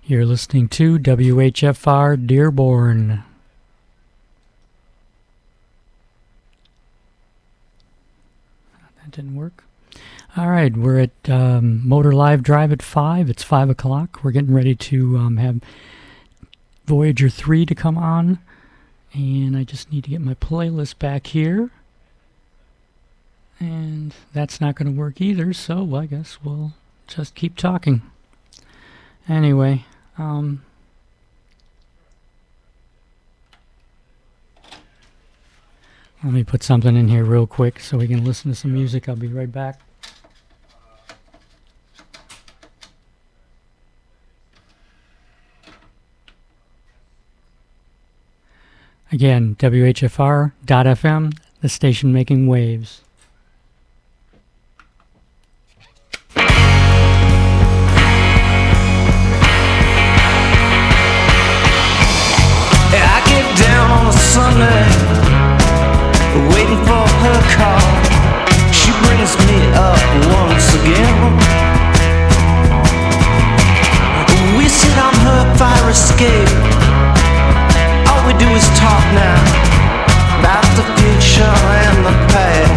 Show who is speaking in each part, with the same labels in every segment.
Speaker 1: You're listening to WHFR Dearborn. That didn't work. All right, we're at Motor Live Drive at 5. It's 5 o'clock. We're getting ready to have Voyager 3 to come on. And I just need to get my playlist back here. And that's not going to work either, so I guess we'll just keep talking. Anyway, let me put something in here real quick so we can listen to some music. I'll be right back. Again, WHFR.FM, the station making waves.
Speaker 2: I get down on a Sunday, waiting for her call. She brings me up once again. We sit on her fire escape. All we do is talk now about the future and the past.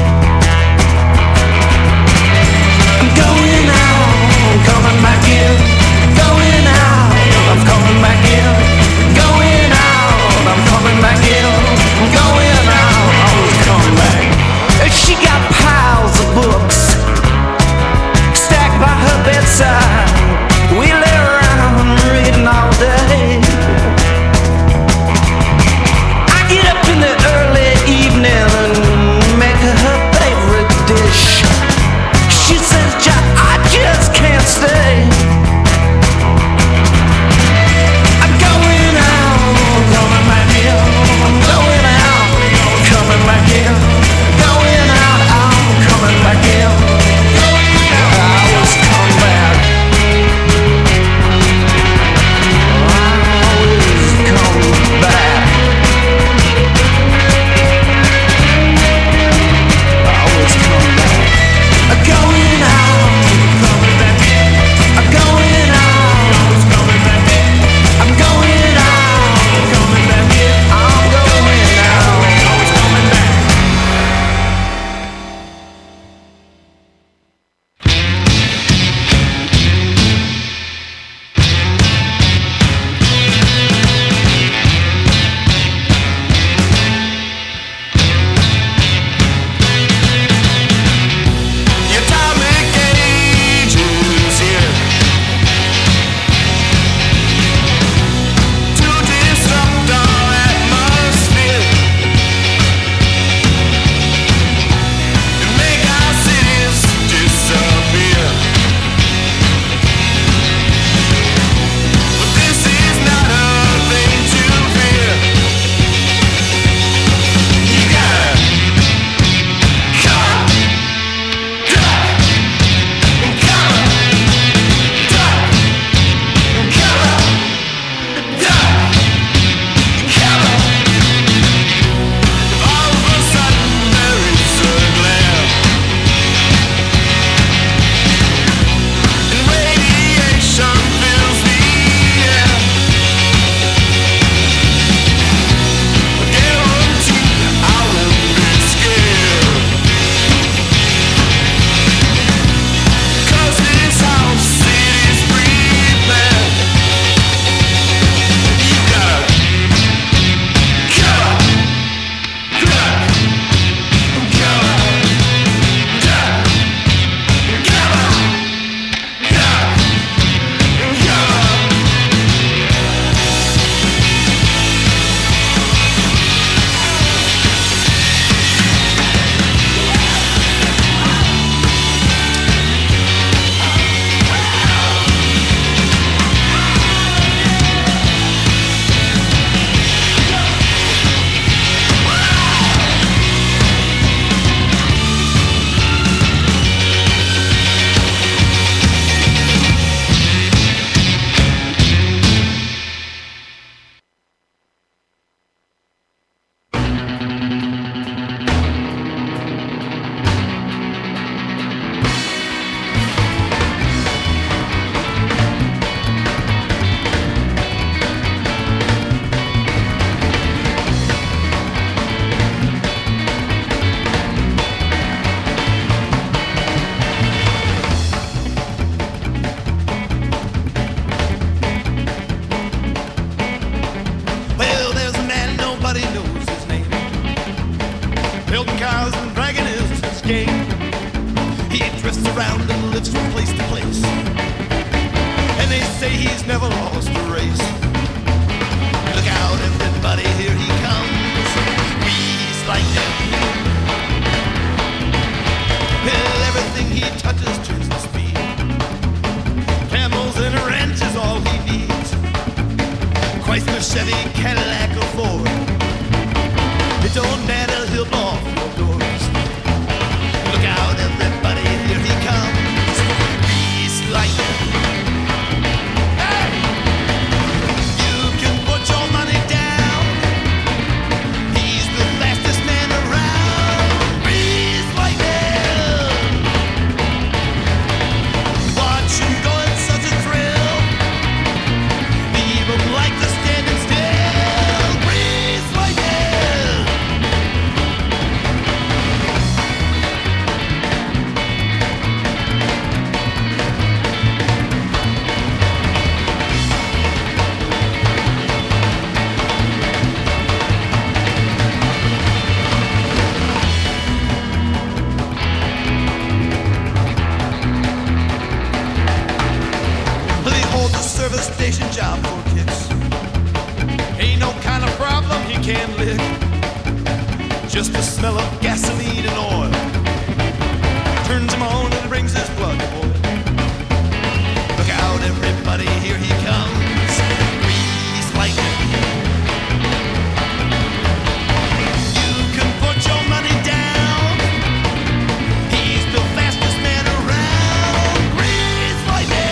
Speaker 2: I'm going out, I'm coming back in. Going out, I'm coming back in. Going out, I'm coming back in. Going out, I was coming. face. And they say he's never lost a race. Look out, everybody, here he comes. He's like that. Well, everything he touches turns to speed. Camels and a ranch is all he needs. Chrysler, Chevy, Cadillac, or Ford. It don't matter, he'll blow off your doors. Look out, everybody, here he comes. He's like that. Station job for kids. Ain't no kind of problem he can't lick. Just the smell of gasoline and oil turns him on and brings his blood to boil. Look out, everybody, here he comes. Grease lightning. You can put your money down. He's the fastest man around. Grease lightning.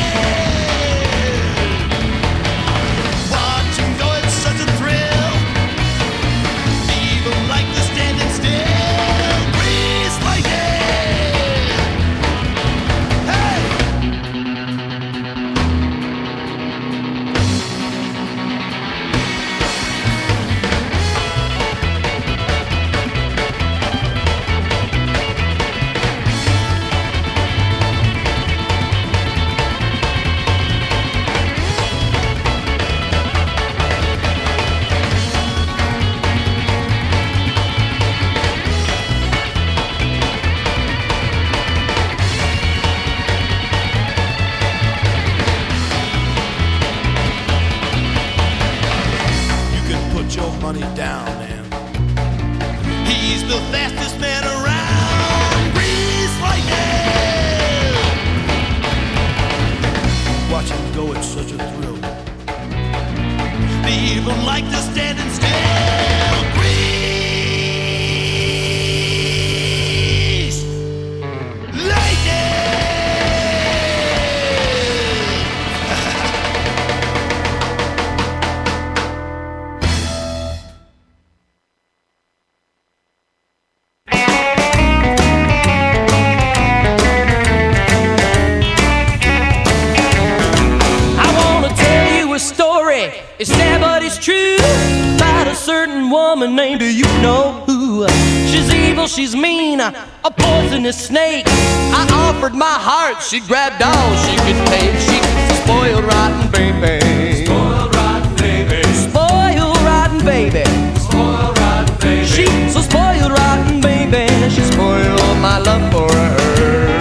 Speaker 3: It's sad but it's true about a certain woman named, do you know who? She's evil, she's mean, a poisonous snake. I offered my heart, she grabbed all she could take. She's a spoiled rotten baby. Spoiled rotten baby. Spoiled rotten baby. Spoiled rotten baby. She's a spoiled rotten baby. She spoiled my love for her.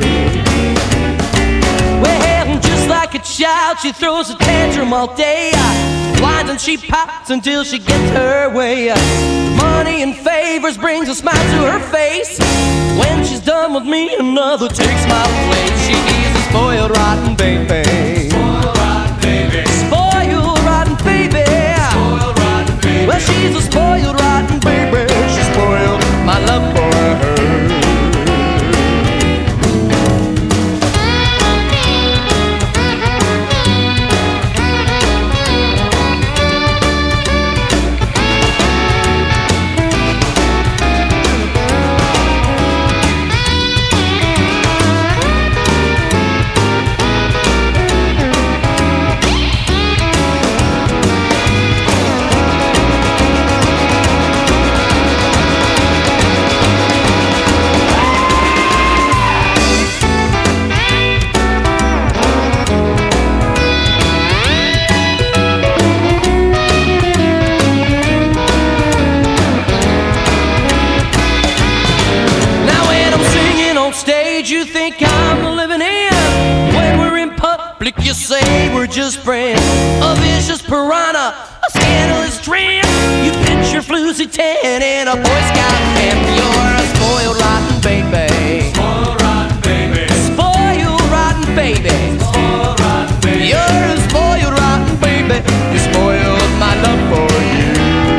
Speaker 3: Well, just like a child, she throws a tantrum all day. Whines and she pops until she gets her way. Money and favors brings a smile to her face. When she's done with me, another takes my place. She is a spoiled rotten baby. Spoiled rotten baby. Spoiled rotten baby. Spoiled rotten baby. Well, she's a spoiled rotten baby. She spoiled my love for her. just friends. A vicious piranha, a scandalous tramp. You picture floozy tan in a Boy Scout camp. You're a spoiled rotten baby. Spoiled rotten baby. Spoiled rotten baby. Spoiled rotten baby. You're a spoiled rotten baby. You spoiled my love for you.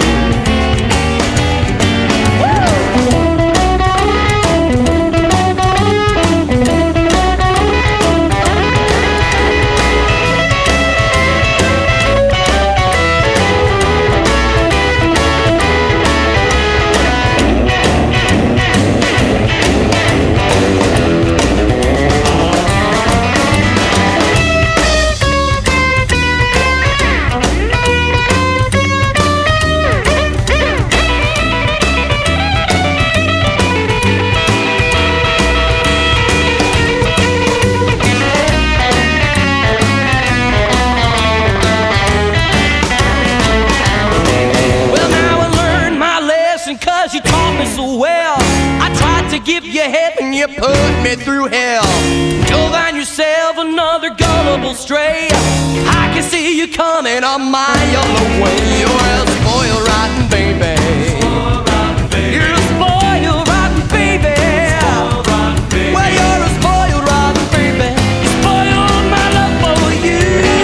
Speaker 3: Give you heaven, you put me through hell. Go find yourself another gullible stray. I can see you coming on my yellow way. You're a spoiled rotten baby. You're a spoiled rotten baby. Well, you're a spoiled rotten baby. You spoiled my love for you.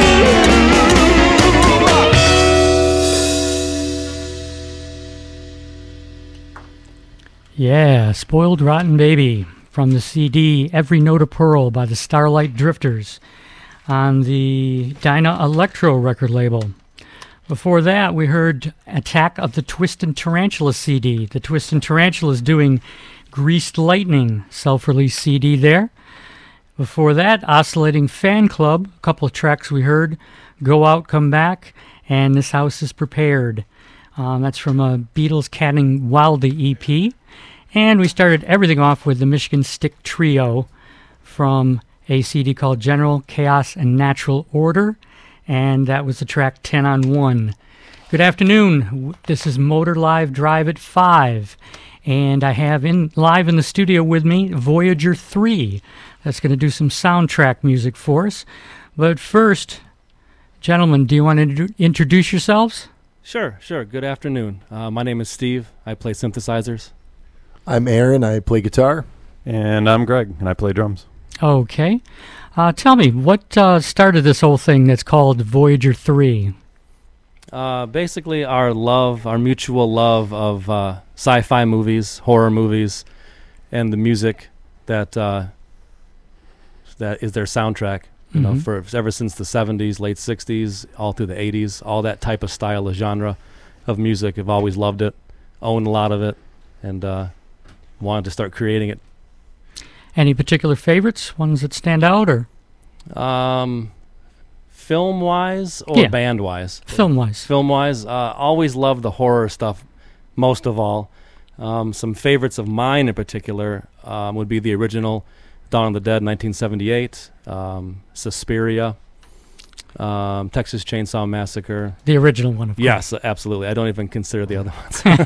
Speaker 1: Yeah, Spoiled Rotten Baby from the CD Every Note a Pearl by the Starlight Drifters on the Dyna Electro record label. Before that, we heard Attack of the Twisted Tarantula CD. The Twisted Tarantula is doing Greased Lightning, self-release CD there. Before that, Oscillating Fan Club, a couple of tracks we heard, Go Out, Come Back, and This House is Prepared. That's from a Beatles Catting Wildly EP. And we started everything off with the Michigan Stick Trio from a CD called General Chaos and Natural Order, and that was the track 10 on 1. Good afternoon. This is Motor Live Drive at 5, and I have live in the studio with me Voyager 3. That's going to do some soundtrack music for us. But first, gentlemen, do you want to introduce yourselves?
Speaker 4: Sure. Good afternoon. My name is Steve. I play synthesizers.
Speaker 5: I'm Aaron. I play guitar.
Speaker 6: And I'm Greg, and I play drums.
Speaker 1: Okay. Tell me, what started this whole thing that's called Voyager 3?
Speaker 4: Basically, our mutual love of sci-fi movies, horror movies, and the music that is their soundtrack. You know, for ever since the 70s, late 60s, all through the 80s, all that type of style of genre of music. I've always loved it, owned a lot of it, and wanted to start creating it.
Speaker 1: Any particular favorites, ones that stand out, or?
Speaker 4: Film-wise or band-wise?
Speaker 1: Film-wise.
Speaker 4: Film-wise, always loved the horror stuff most of all. Some favorites of mine in particular would be the original Dawn of the Dead, 1978, Suspiria, Texas Chainsaw Massacre.
Speaker 1: The original one, of course.
Speaker 4: Yes, absolutely. I don't even consider the other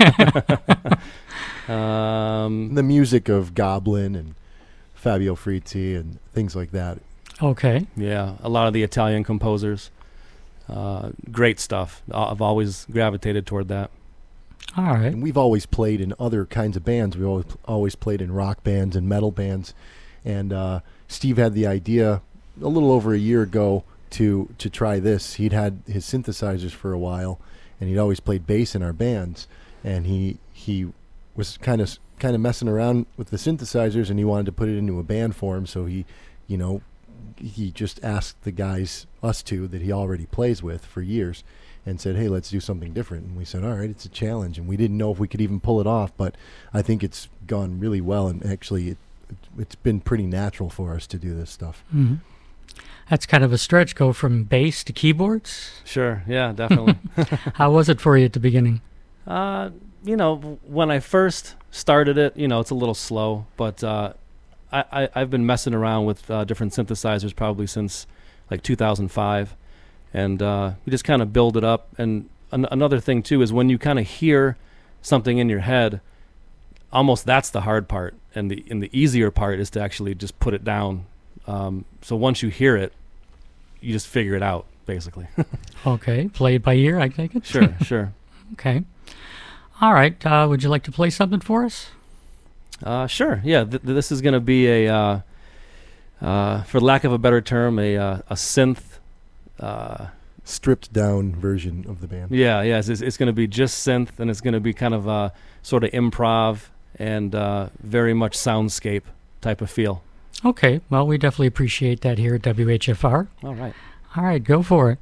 Speaker 4: ones.
Speaker 5: The music of Goblin and Fabio Frizzi and things like that.
Speaker 1: Okay.
Speaker 4: Yeah, a lot of the Italian composers. Great stuff. I've always gravitated toward that.
Speaker 1: All right.
Speaker 5: And we've always played in other kinds of bands. We've always played in rock bands and metal bands. And Steve had the idea a little over a year ago to try this. He'd had his synthesizers for a while, and he'd always played bass in our bands. And he was kind of messing around with the synthesizers, and he wanted to put it into a band form. So he just asked the guys, us two, that he already plays with for years, and said, hey, let's do something different. And we said, all right, it's a challenge. And we didn't know if we could even pull it off, but I think it's gone really well, and actually it's been pretty natural for us to do this stuff.
Speaker 1: Mm-hmm. That's kind of a stretch, go from bass to keyboards.
Speaker 4: Sure, yeah, definitely.
Speaker 1: How was it for you at the beginning?
Speaker 4: When I first started it, it's a little slow, but I've been messing around with different synthesizers probably since like 2005, and we just kind of build it up. And another thing too is when you kind of hear something in your head, almost that's the hard part, and the easier part is to actually just put it down. So once you hear it, you just figure it out basically.
Speaker 1: Okay, play it by ear, I take it?
Speaker 4: Sure.
Speaker 1: Okay. All right, would you like to play something for us?
Speaker 4: Sure. Yeah, this is going to be a, for lack of a better term, a synth.
Speaker 5: Stripped down version of the band.
Speaker 4: Yeah. It's going to be just synth, and it's going to be kind of a sort of improv and very much soundscape type of feel.
Speaker 1: Okay, well, we definitely appreciate that here at WHFR.
Speaker 4: All right.
Speaker 1: All right, go for it.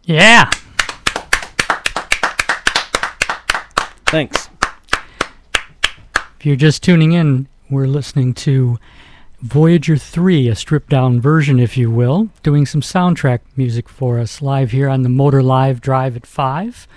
Speaker 1: Yeah.
Speaker 4: Thanks.
Speaker 1: If you're just tuning in, we're listening to Voyager 3, a stripped-down version, if you will, doing some soundtrack music for us live here on the Motor Live Drive at 5.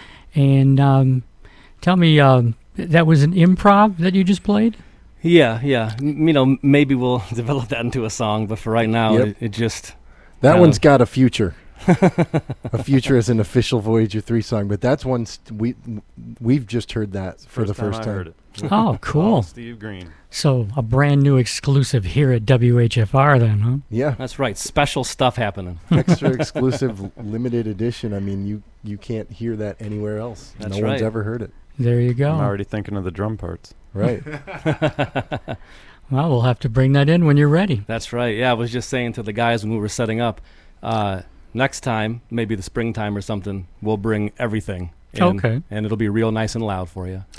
Speaker 1: And tell me, that was an improv that you just played?
Speaker 4: Yeah. Maybe we'll develop that into a song, but for right now,
Speaker 5: Yep.
Speaker 4: it just...
Speaker 5: That one's got a future. A future as an official Voyager 3 song, but that's one we've just heard that for the first
Speaker 6: I
Speaker 5: time.
Speaker 6: heard it.
Speaker 1: Oh, cool.
Speaker 6: Steve Green.
Speaker 1: So a brand new exclusive here at WHFR then, huh?
Speaker 5: Yeah,
Speaker 4: That's right. Special stuff happening.
Speaker 5: extra exclusive limited edition. I mean, you can't hear that anywhere else.
Speaker 4: That's
Speaker 5: no one's
Speaker 4: right.
Speaker 5: ever heard it.
Speaker 1: There you
Speaker 6: I'm
Speaker 1: go.
Speaker 6: already thinking of the drum parts.
Speaker 5: Right.
Speaker 1: Well, we'll have to bring that in when you're ready.
Speaker 4: That's right. Yeah, I was just saying to the guys when we were setting up, next time, maybe the springtime or something, we'll bring everything in,
Speaker 1: Okay.
Speaker 4: and it'll be real nice and loud for you.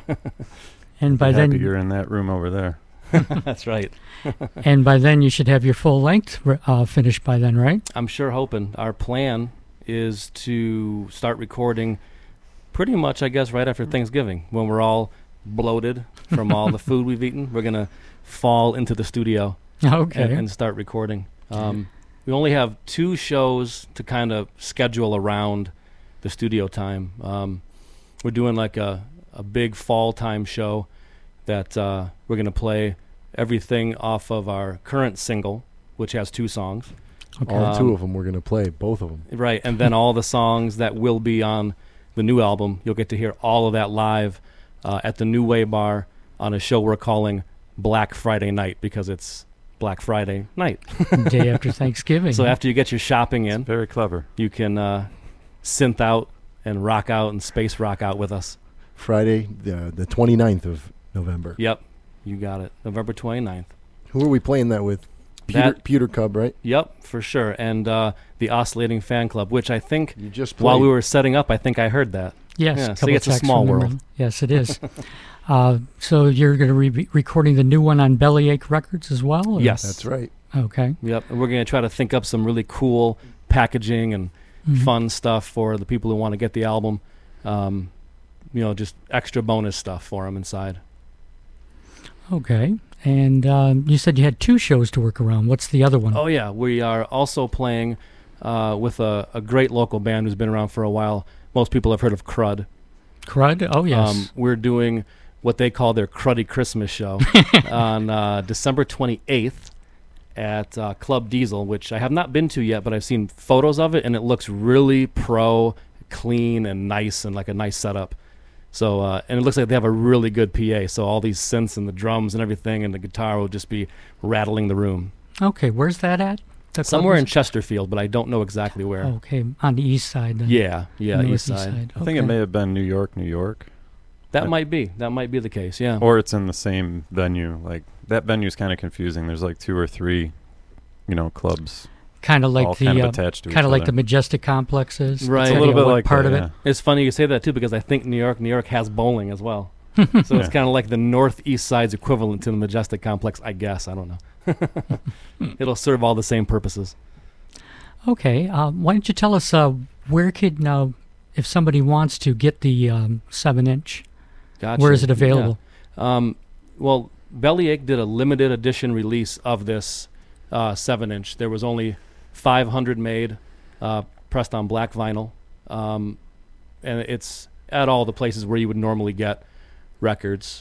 Speaker 1: And by
Speaker 6: Happy
Speaker 1: then,
Speaker 6: you're in that room over there.
Speaker 4: That's right.
Speaker 1: and by then you should have your full length finished by then, right?
Speaker 4: I'm sure hoping. Our plan is to start recording pretty much, I guess, right after Thanksgiving, when we're all bloated from all the food we've eaten. We're going to fall into the studio
Speaker 1: Okay.
Speaker 4: and start recording. We only have 2 shows to kind of schedule around the studio time. We're doing like a big fall time show that we're going to play everything off of our current single, which has 2 songs.
Speaker 1: Okay.
Speaker 5: All 2 of them we're going to play, both of them.
Speaker 4: Right, and then all the songs that will be on the new album, you'll get to hear all of that live at the New Way Bar on a show we're calling Black Friday Night, because it's Black Friday night.
Speaker 1: Day after Thanksgiving.
Speaker 4: So after you get your shopping in,
Speaker 6: Very clever.
Speaker 4: you can synth out and rock out and space rock out with us.
Speaker 5: Friday, the 29th of November.
Speaker 4: Yep, you got it. November 29th.
Speaker 5: Who are we playing that with?
Speaker 4: That-
Speaker 5: Pewter Cub, right?
Speaker 4: Yep, for sure. And the Oscillating Fan Club, which I think
Speaker 5: You just played.
Speaker 4: while we were setting up, I think I heard that.
Speaker 1: yes,
Speaker 4: yeah, so
Speaker 1: couple
Speaker 4: it's a
Speaker 1: tracks
Speaker 4: small
Speaker 1: from the
Speaker 4: world.
Speaker 1: middle. Yes, it is. So you're going to be recording the new one on Bellyache Records as well? or-
Speaker 4: Yes.
Speaker 5: That's right.
Speaker 1: Okay.
Speaker 4: Yep, and we're going to try to think up some really cool packaging and
Speaker 1: Mhm.
Speaker 4: fun stuff for the people who want to get the album. Just extra bonus stuff for them inside.
Speaker 1: Okay. And you said you had 2 shows to work around. What's the other one?
Speaker 4: Oh, yeah. We are also playing with a great local band who's been around for a while. Most people have heard of Crud.
Speaker 1: Crud? Oh, yes.
Speaker 4: We're doing what they call their Cruddy Christmas show on December 28th at Club Diesel, which I have not been to yet, but I've seen photos of it, and it looks really clean and nice, and like a nice setup. So, and it looks like they have a really good PA, so all these synths and the drums and everything and the guitar will just be rattling the room.
Speaker 1: Okay. Where's that at? The
Speaker 4: Somewhere
Speaker 1: club
Speaker 4: in Chesterfield, but I don't know exactly where.
Speaker 1: is- Okay. On the east side then.
Speaker 4: Yeah,
Speaker 1: Northeast
Speaker 4: east side.
Speaker 6: I think it
Speaker 1: Okay.
Speaker 6: may have been New York.
Speaker 4: That might be the case, yeah.
Speaker 6: Or it's in the same venue. Like, that venue's kind of confusing. There's like 2 or 3, clubs
Speaker 1: Kind of
Speaker 6: all
Speaker 1: like
Speaker 6: kind of
Speaker 1: the
Speaker 6: attached to each
Speaker 1: kind of like
Speaker 6: other.
Speaker 1: the Majestic Complex is.
Speaker 4: Right.
Speaker 1: It's
Speaker 4: A
Speaker 6: a little bit
Speaker 1: what
Speaker 6: like
Speaker 1: part
Speaker 6: that,
Speaker 1: of
Speaker 6: yeah.
Speaker 1: it.
Speaker 4: It's funny you say that too, because I think New York has bowling as well. So it's
Speaker 6: Yeah.
Speaker 4: kind of like the northeast side's equivalent to the Majestic Complex, I guess. I don't know. It'll serve all the same purposes.
Speaker 1: Okay. Why don't you tell us where could now, if somebody wants to get the 7-inch,
Speaker 4: Gotcha.
Speaker 1: where is it available?
Speaker 4: Yeah. Well, Bellyache did a limited edition release of this 7-inch. There was only 500 made, pressed on black vinyl, and it's at all the places where you would normally get records.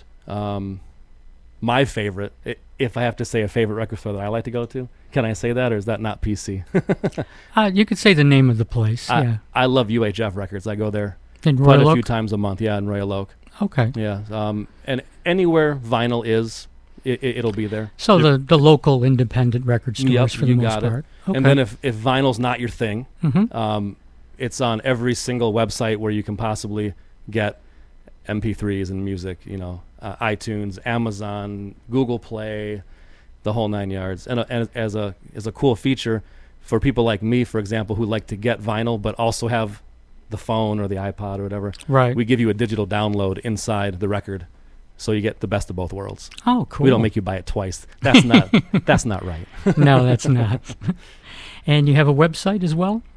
Speaker 4: My favorite, if I have to say a favorite record store that I like to go to, can I say that, or is that not PC?
Speaker 1: You could say the name of the place. Yeah.
Speaker 4: I love UHF Records. I go there
Speaker 1: In
Speaker 4: quite
Speaker 1: Royal
Speaker 4: a few
Speaker 1: Oak?
Speaker 4: times a month. Yeah, in Royal Oak.
Speaker 1: Okay.
Speaker 4: Yeah, and anywhere vinyl is, it'll be there.
Speaker 1: So the local independent record stores
Speaker 4: Yep,
Speaker 1: for the
Speaker 4: you
Speaker 1: most
Speaker 4: got it.
Speaker 1: part. Okay.
Speaker 4: And then if vinyl's not your thing,
Speaker 1: Mhm.
Speaker 4: it's on every single website where you can possibly get MP3s and music. iTunes, Amazon, Google Play, the whole 9 yards. And as a cool feature for people like me, for example, who like to get vinyl but also have the phone or the iPod or whatever,
Speaker 1: right.
Speaker 4: we give you a digital download inside the record, so you get the best of both worlds.
Speaker 1: Oh, cool.
Speaker 4: We don't make you buy it twice. That's not right.
Speaker 1: No, that's not. And you have a website as well?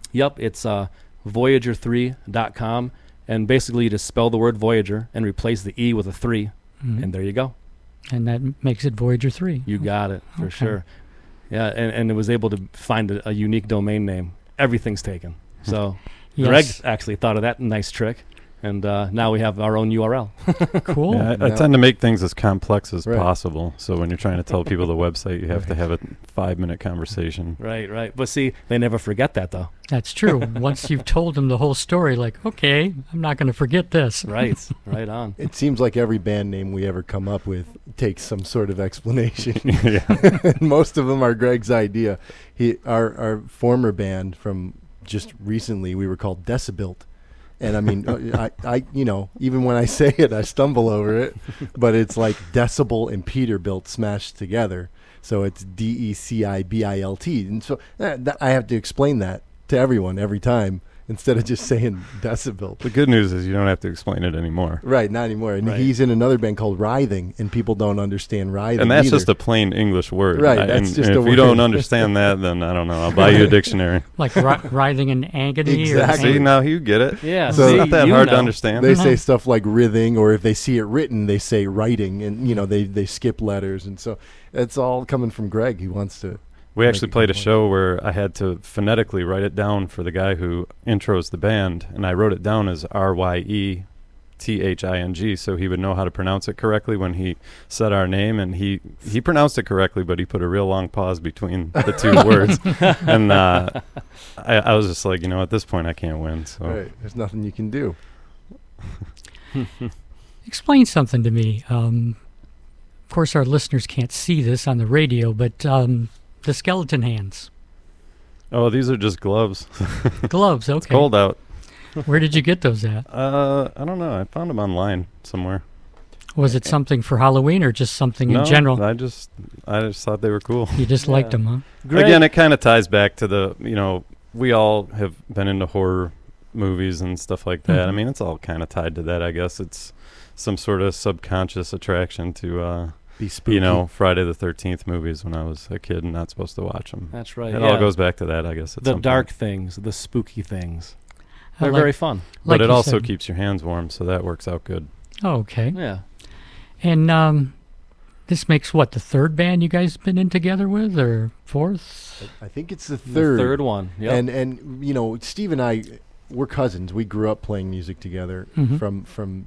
Speaker 4: Yep, it's Voyager3.com, and basically you just spell the word Voyager and replace the E with a 3, and there you go.
Speaker 1: And that makes it Voyager 3.
Speaker 4: You got it, for
Speaker 1: Okay.
Speaker 4: sure. Yeah, and it was able to find a unique domain name. Everything's taken. So
Speaker 1: Yes.
Speaker 4: Greg actually thought of that nice trick, and now we have our own URL.
Speaker 1: Cool.
Speaker 6: Yeah, I
Speaker 5: Yeah.
Speaker 6: tend to make things as complex as
Speaker 5: Right.
Speaker 6: possible. So when you're trying to tell people the website, you have to have a 5-minute conversation.
Speaker 4: Right. But see, they never forget that, though.
Speaker 1: That's true. Once you've told them the whole story, like, okay, I'm not going to forget this.
Speaker 4: Right. Right on.
Speaker 5: It seems like every band name we ever come up with takes some sort of explanation.
Speaker 6: Yeah.
Speaker 5: Most of them are Greg's idea. Our former band from just recently, we were called Decibilt. And I mean, I even when I say it, I stumble over it. But it's like Decibel and Peterbilt smashed together. So it's Decibilt. And so I have to explain that to everyone every time instead of just saying Decibilt.
Speaker 6: The good news is you don't have to explain it anymore.
Speaker 5: Right, not anymore. And
Speaker 4: Right.
Speaker 5: he's in another band called Writhing, and people don't understand Writhing
Speaker 6: And that's
Speaker 5: either.
Speaker 6: just a plain English word.
Speaker 5: Right, that's
Speaker 6: and,
Speaker 5: just
Speaker 6: and
Speaker 5: a
Speaker 6: if you
Speaker 5: word.
Speaker 6: don't understand that, then I don't know. I'll buy you a dictionary.
Speaker 1: Like writhing in agony.
Speaker 5: Exactly.
Speaker 6: See, now you get it.
Speaker 4: Yeah.
Speaker 5: So-
Speaker 6: It's
Speaker 4: see,
Speaker 6: not that
Speaker 4: you
Speaker 6: hard to
Speaker 4: know.
Speaker 6: understand.
Speaker 5: They say stuff like writhing, or if they see it written, they say writing, and they skip letters, and so it's all coming from Greg. He wants to.
Speaker 6: We actually
Speaker 5: Make it
Speaker 6: played a
Speaker 5: good
Speaker 6: show where I had to phonetically write it down for the guy who intros the band, and I wrote it down as Ryething, so he would know how to pronounce it correctly when he said our name, and he pronounced it correctly, but he put a real long pause between the two words, and I was just like, at this point I can't win. So
Speaker 5: Right, there's nothing you can do.
Speaker 1: Explain something to me. Of course, our listeners can't see this on the radio, but the skeleton hands.
Speaker 6: Oh, these are just gloves.
Speaker 1: Gloves, okay.
Speaker 6: Cold out.
Speaker 1: Where did you get those at?
Speaker 6: I don't know. I found them online somewhere.
Speaker 1: Was it something for Halloween or just something
Speaker 6: No,
Speaker 1: in general?
Speaker 6: I just thought they were cool.
Speaker 1: You just liked
Speaker 4: Yeah.
Speaker 1: them, huh?
Speaker 4: Greg,
Speaker 6: Again, it kind of ties back to the, we all have been into horror movies and stuff like that. I
Speaker 1: Mhm.
Speaker 6: mean, it's all kind of tied to that, I guess. It's some sort of subconscious attraction to,
Speaker 5: Be spooky.
Speaker 6: Friday the 13th movies when I was a kid and not supposed to watch them.
Speaker 4: that's right.
Speaker 6: It
Speaker 4: yeah.
Speaker 6: all goes back to that, I guess. At
Speaker 4: the
Speaker 6: some
Speaker 4: dark
Speaker 6: point.
Speaker 4: things, the spooky things.
Speaker 1: I
Speaker 4: They're
Speaker 1: like-
Speaker 4: very fun.
Speaker 6: But
Speaker 1: like
Speaker 6: it
Speaker 1: you
Speaker 6: also
Speaker 1: said.
Speaker 6: keeps your hands warm, so that works out good.
Speaker 1: Oh, okay.
Speaker 4: Yeah.
Speaker 1: And this makes what, the third band you guys been in together with, or fourth?
Speaker 5: I think it's the
Speaker 4: The
Speaker 5: third.
Speaker 4: third one. Yep.
Speaker 5: And Steve and I, we're cousins. We grew up playing music together
Speaker 1: Mhm.
Speaker 5: from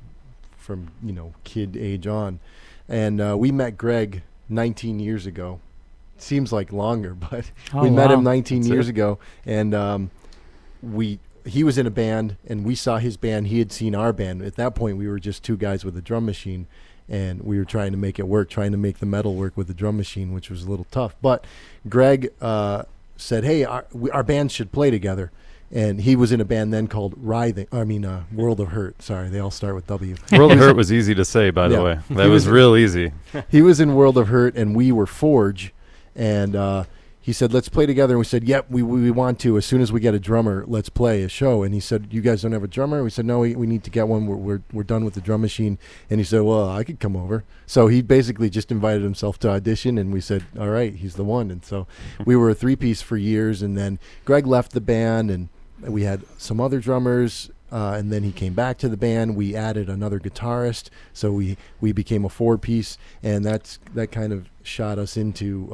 Speaker 5: kid age on, and we met Greg 19 years ago. Seems like longer, but
Speaker 1: Oh,
Speaker 5: we met
Speaker 1: wow.
Speaker 5: him 19
Speaker 6: That's
Speaker 5: years
Speaker 6: it.
Speaker 5: ago, and he was in a band, and we saw his band. He had seen our band. At that point, we were just two guys with a drum machine, and we were trying to make it work, trying to make the metal work with the drum machine, which was a little tough. But Greg said, "Hey, our bands should play together." And he was in a band then called World of Hurt. Sorry, they all start with W.
Speaker 6: World of Hurt was easy to say, by the
Speaker 5: Yeah.
Speaker 6: way.
Speaker 5: He
Speaker 6: That was
Speaker 5: was-
Speaker 6: real easy.
Speaker 5: He was in World of Hurt, and we were Forge. And he said, "Let's play together." And we said, "Yep, we want to. As soon as we get a drummer, let's play a show." And he said, "You guys don't have a drummer?" We said, "No, we need to get one. We're done with the drum machine." And he said, "Well, I could come over." So he basically just invited himself to audition, and we said, "All right, he's the one." And so we were a three-piece for years. And then Greg left the band, and we had some other drummers. And then he came back to the band. We added another guitarist, so we became a four-piece, and that kind of shot us into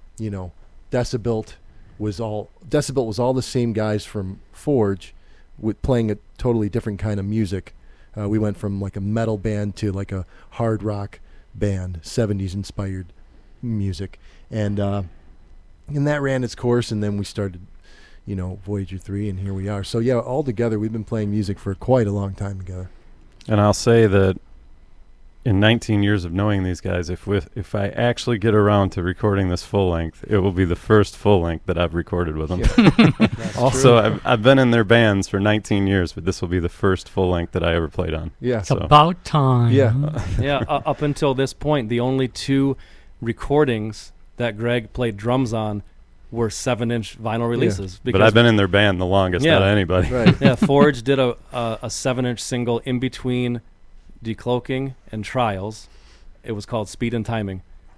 Speaker 5: Decibilt was all the same guys from Forge, with playing a totally different kind of music. We went from like a metal band to like a hard rock band, 70s inspired music, and that ran its course, and then we started. Voyager 3, and here we are. So, yeah, all together, we've been playing music for quite a long time together.
Speaker 6: And I'll say that in 19 years of knowing these guys, if I actually get around to recording this full length, it will be the first full length that I've recorded with them.
Speaker 4: That's
Speaker 6: Also,
Speaker 4: true.
Speaker 6: I've been in their bands for 19 years, but this will be the first full length that I ever played on.
Speaker 5: Yeah.
Speaker 1: It's
Speaker 6: So-
Speaker 1: about time.
Speaker 5: Yeah.
Speaker 1: huh?
Speaker 4: yeah, up until this point, the only two recordings that Greg played drums on were 7-inch vinyl releases.
Speaker 6: But I've been in their band the longest
Speaker 4: Yeah.
Speaker 6: out of anybody.
Speaker 5: Right.
Speaker 4: yeah, Forge did a 7-inch single in between Decloaking and Trials. It was called Speed and Timing.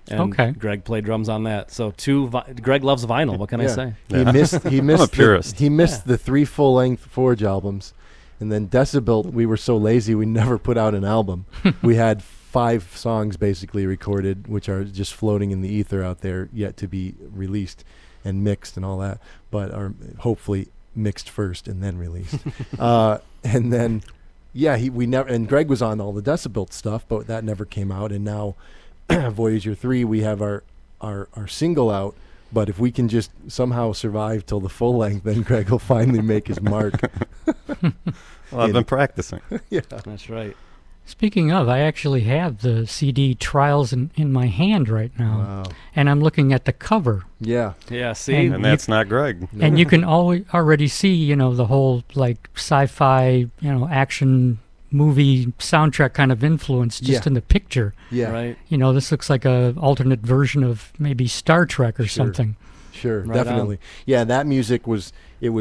Speaker 4: And
Speaker 1: Okay.
Speaker 4: Greg played drums on that. So Greg loves vinyl. What can I
Speaker 5: Yeah.
Speaker 4: say?
Speaker 5: He missed. He missed.
Speaker 6: I'm a purist.
Speaker 5: He missed the 3 full-length Forge albums, and then Decibel. We were so lazy, we never put out an album. We had 5 songs basically recorded, which are just floating in the ether out there, yet to be released and mixed and all that. But are hopefully mixed first and then released. And then, yeah, we never. And Greg was on all the Decibel stuff, but that never came out. And now, Voyager 3, we have our single out. But if we can just somehow survive till the full length, then Greg will finally make his mark.
Speaker 6: Well, I've been practicing.
Speaker 5: Yeah.
Speaker 4: That's right.
Speaker 1: Speaking of, I actually have the CD Trials in my hand right now,
Speaker 5: Wow.
Speaker 1: and I'm looking at the cover,
Speaker 5: Yeah.
Speaker 4: Yeah, see?
Speaker 1: And
Speaker 6: And that's not Greg.
Speaker 1: and you can already see, the whole like sci-fi, action movie soundtrack kind of influence just
Speaker 5: Yeah.
Speaker 1: in the picture.
Speaker 5: Yeah.
Speaker 4: Right.
Speaker 1: This looks like a alternate version of maybe Star Trek or
Speaker 5: Sure.
Speaker 1: something.
Speaker 5: Sure.
Speaker 4: Right
Speaker 5: Definitely. Yeah. That music was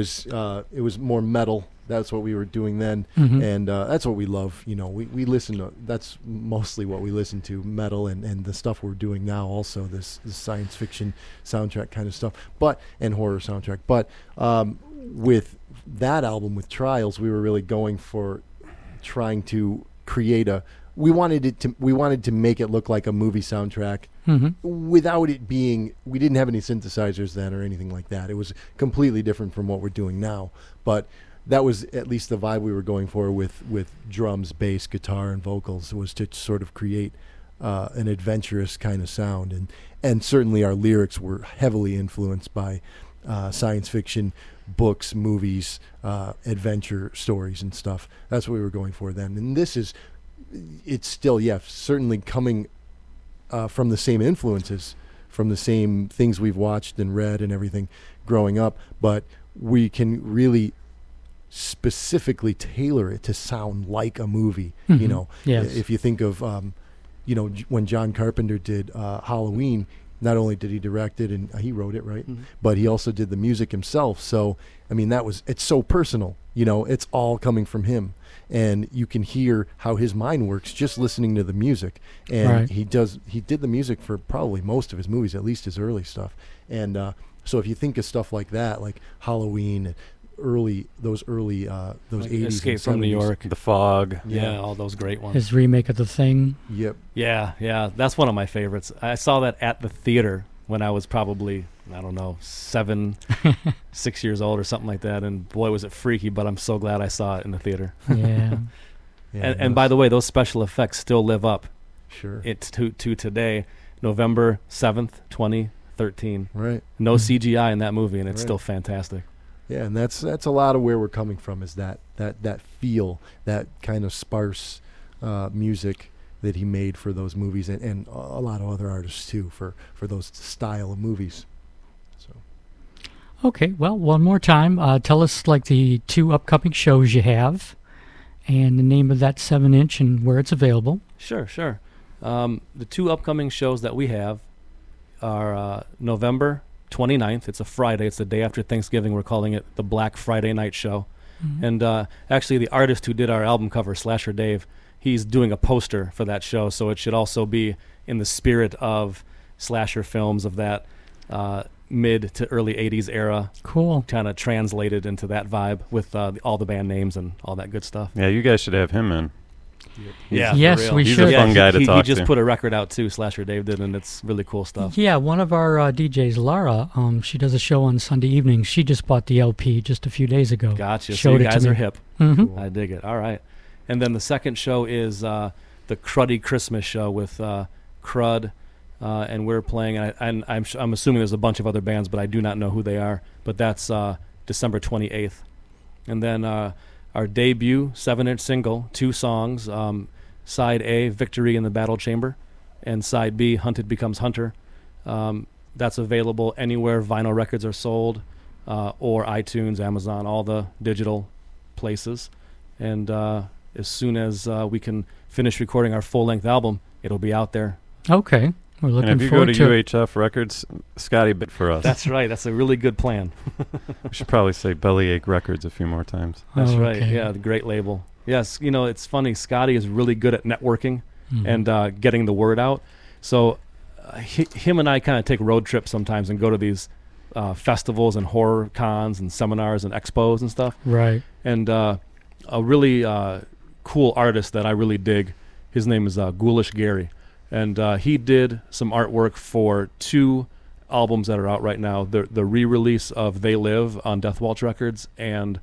Speaker 5: more metal. That's what we were doing then,
Speaker 1: Mhm.
Speaker 5: and that's what we love. We listen to. That's mostly what we listen to, metal, and the stuff we're doing now. Also, this science fiction soundtrack kind of stuff, and horror soundtrack. But with that album, with Trials, we were really going for trying to create we wanted to make it look like a movie soundtrack
Speaker 1: hmm
Speaker 5: without it being. We didn't have any synthesizers then or anything like that. It was completely different from what we're doing now, but that was at least the vibe we were going for with drums, bass, guitar, and vocals, was to sort of create an adventurous kind of sound. And certainly our lyrics were heavily influenced by science fiction books, movies, adventure stories and stuff. That's what we were going for then. And it's still, certainly coming from the same influences, from the same things we've watched and read and everything growing up, but we can really specifically tailor it to sound like a movie.
Speaker 1: Mhm. Yes.
Speaker 5: If you think of when John Carpenter did Halloween, not only did he direct it and he wrote it, right, but he also did the music himself. So I mean, it's so personal. It's all coming from him, and you can hear how his mind works just listening to the music. And
Speaker 1: Right.
Speaker 5: he did the music for probably most of his movies, at least his early stuff. And so if you think of stuff like that, like Halloween, those
Speaker 4: Like
Speaker 5: 80s
Speaker 4: Escape
Speaker 5: and
Speaker 4: from New
Speaker 5: 70s.
Speaker 4: York.
Speaker 6: The Fog.
Speaker 4: Yeah, all those great ones.
Speaker 1: His remake of The Thing.
Speaker 5: Yep.
Speaker 4: Yeah, that's one of my favorites. I saw that at the theater when I was probably, I don't know, 6 years old or something like that. And boy, was it freaky, but I'm so glad I saw it in the theater.
Speaker 1: Yeah.
Speaker 5: Yeah,
Speaker 4: And by the way, those special effects still live up
Speaker 5: sure.
Speaker 4: to today, November 7th, 2013.
Speaker 5: Right.
Speaker 4: No CGI in that movie, and it's
Speaker 5: Right.
Speaker 4: still fantastic.
Speaker 5: Yeah, and that's a lot of where we're coming from, is that feel, that kind of sparse music that he made for those movies, and a lot of other artists too for those style of movies. So
Speaker 1: Okay, well, one more time, tell us like the 2 upcoming shows you have, and the name of that 7-inch and where it's available.
Speaker 4: Sure. The 2 upcoming shows that we have are November 29th. It's a Friday. It's the day after Thanksgiving. We're calling it the Black Friday Night Show. And actually, the artist who did our album cover, Slasher Dave, he's doing a poster for that show, so it should also be in the spirit of slasher films of that mid to early 80s era,
Speaker 1: Cool.
Speaker 4: kind of translated into that vibe with all the band names and all that good stuff.
Speaker 6: Yeah, you guys should have him in.
Speaker 4: Yeah, for
Speaker 1: Yes,
Speaker 4: real.
Speaker 1: we
Speaker 6: He's
Speaker 1: should.
Speaker 6: a fun guy to
Speaker 4: he
Speaker 6: talk
Speaker 4: just
Speaker 6: to.
Speaker 4: put a record out too, Slasher Dave did, and it's really cool stuff.
Speaker 1: Yeah, one of our DJs, Lara, she does a show on Sunday evenings. She just bought the LP just a few days ago.
Speaker 4: Gotcha. So
Speaker 1: Showed
Speaker 4: you
Speaker 1: it to
Speaker 4: guys
Speaker 1: me.
Speaker 4: are hip.
Speaker 1: Mm-hmm.
Speaker 4: I dig it. All right. And then the second show is the Cruddy Christmas show with Crud, and we're playing. And I'm assuming there's a bunch of other bands, but I do not know who they are. But that's December 28th. And then our debut 7-inch single, 2 songs. Side A, Victory in the Battle Chamber, and Side B, Hunted Becomes Hunter. That's available anywhere vinyl records are sold, or iTunes, Amazon, all the digital places. And as soon as we can finish recording our full-length album, it'll be out there.
Speaker 1: Okay, we're
Speaker 6: And
Speaker 1: looking
Speaker 6: if you go
Speaker 1: forward
Speaker 6: to
Speaker 1: to it.
Speaker 6: UHF Records, Scotty bit for us.
Speaker 4: That's right. That's a really good plan.
Speaker 6: We should probably say Bellyache Records a few more times.
Speaker 4: That's
Speaker 1: Oh,
Speaker 4: right.
Speaker 1: okay.
Speaker 4: Yeah, the great label. Yes, it's funny. Scotty is really good at networking
Speaker 1: Mhm.
Speaker 4: and getting the word out. So him and I kind of take road trips sometimes and go to these festivals and horror cons and seminars and expos and stuff.
Speaker 1: Right.
Speaker 4: And a really cool artist that I really dig, his name is Ghoulish Gary. And he did some artwork for 2 albums that are out right now. The re-release of They Live on Deathwatch Records and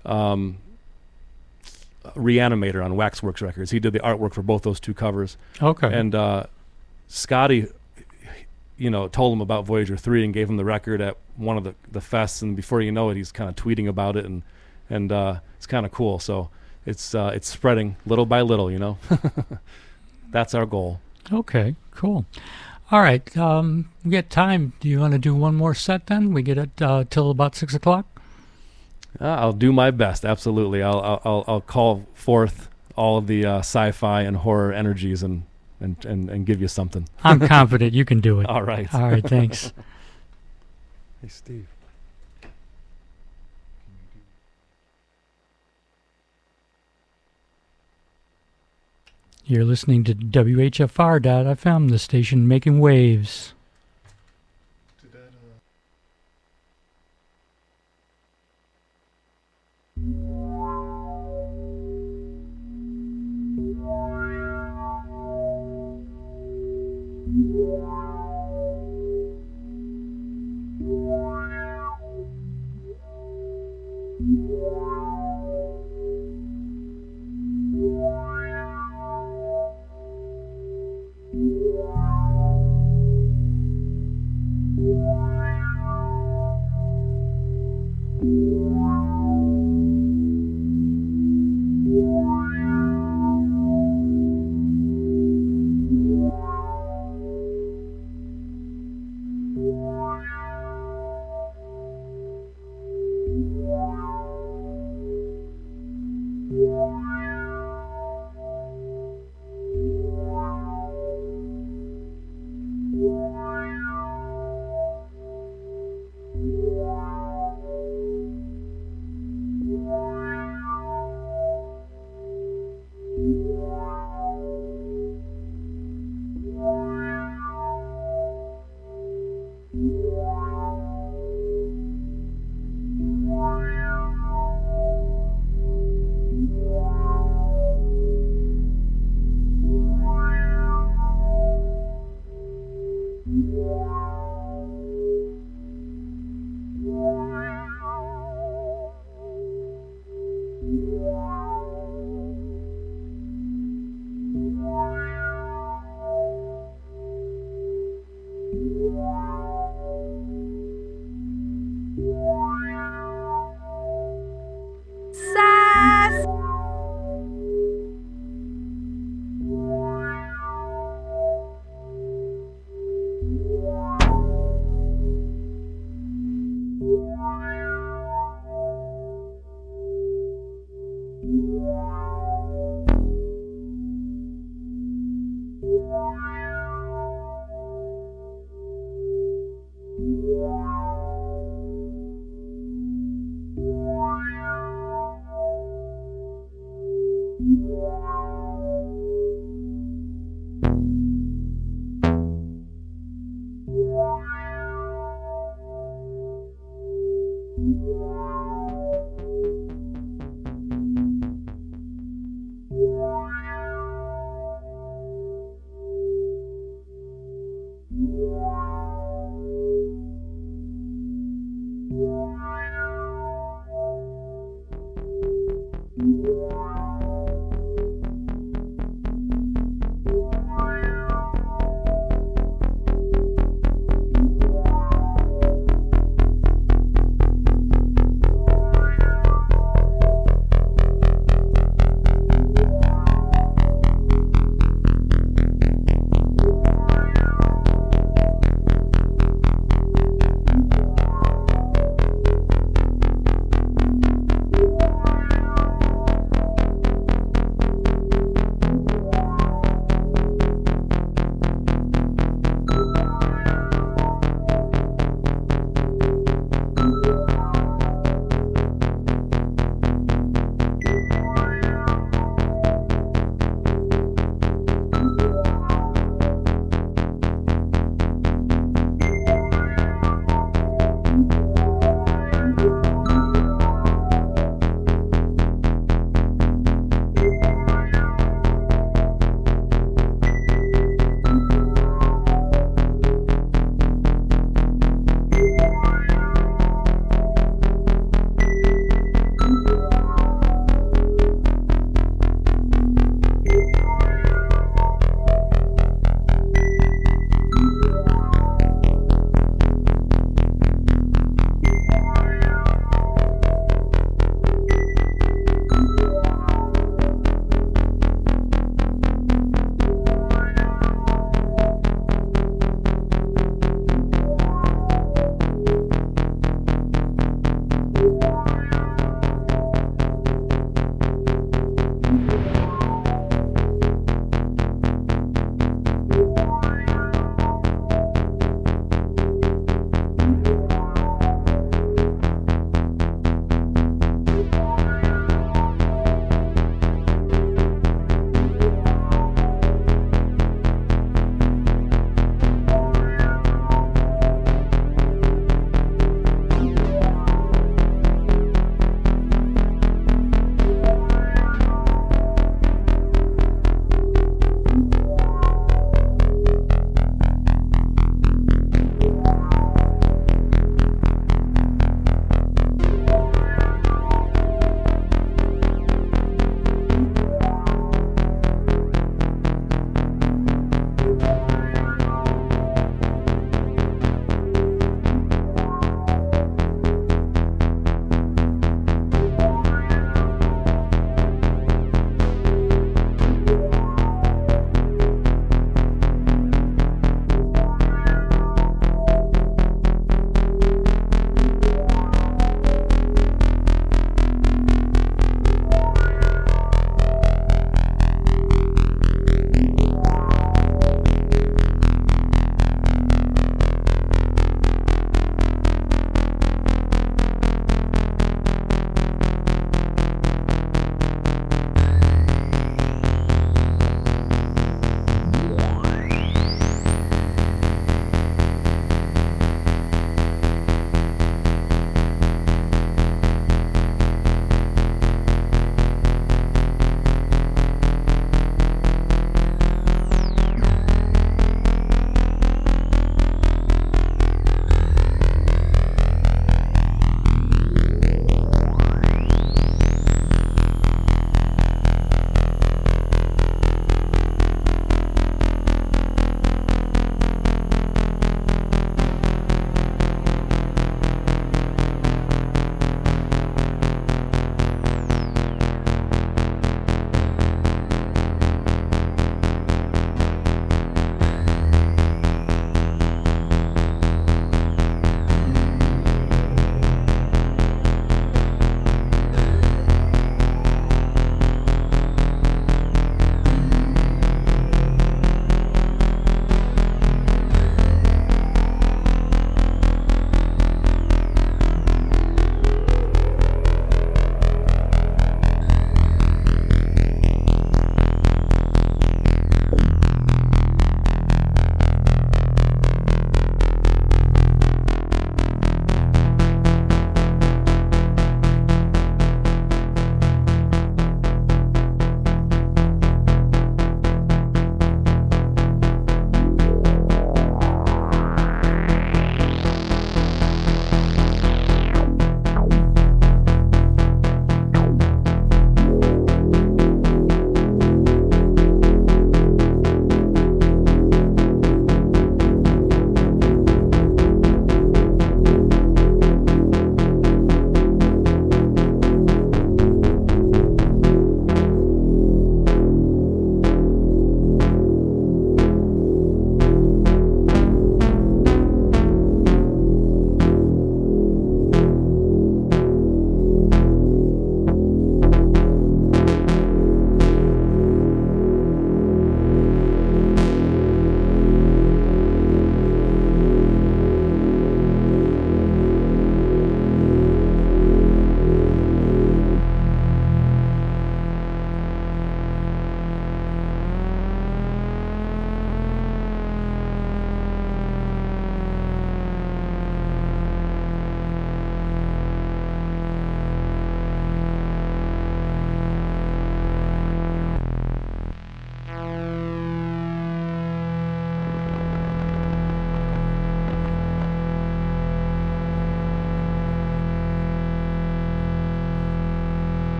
Speaker 4: Reanimator on Waxworks Records. He did the artwork for both those 2 covers.
Speaker 1: Okay.
Speaker 4: And Scotty, told him about Voyager 3 and gave him the record at one of the fests, and before you know it, he's kind of tweeting about it, and it's kind of cool. So it's spreading little by little, That's our goal.
Speaker 1: Okay, cool. All right, we got time. Do you want to do one more set then? We get it till about 6 o'clock?
Speaker 4: I'll do my best, absolutely. I'll call forth all of the sci-fi and horror energies and give you something.
Speaker 1: I'm confident you can do it.
Speaker 4: All right.
Speaker 1: All right, thanks.
Speaker 6: Hey, Steve.
Speaker 1: You're listening to WHFR.FM, the station making waves.
Speaker 7: Yeah.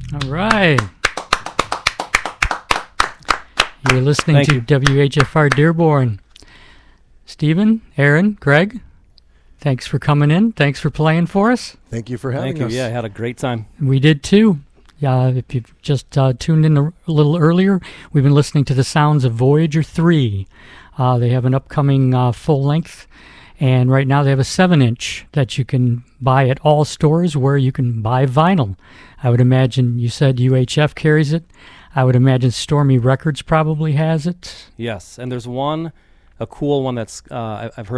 Speaker 1: All right. You're listening
Speaker 4: Thank
Speaker 1: to
Speaker 4: you.
Speaker 1: WHFR Dearborn. Stephen, Aaron, Greg, thanks for coming in. Thanks for playing for us.
Speaker 5: Thank you for having
Speaker 4: Thank you.
Speaker 5: us.
Speaker 4: Yeah, I had a great time.
Speaker 1: We did too. If you've just tuned in a little earlier, we've been listening to the sounds of Voyager 3. They have an upcoming full length, and right now they have a 7-inch that you can buy at all stores where you can buy vinyl. I would imagine, you said UHF carries it. I would imagine Stormy Records probably has it.
Speaker 4: Yes, and there's a cool one that's I've heard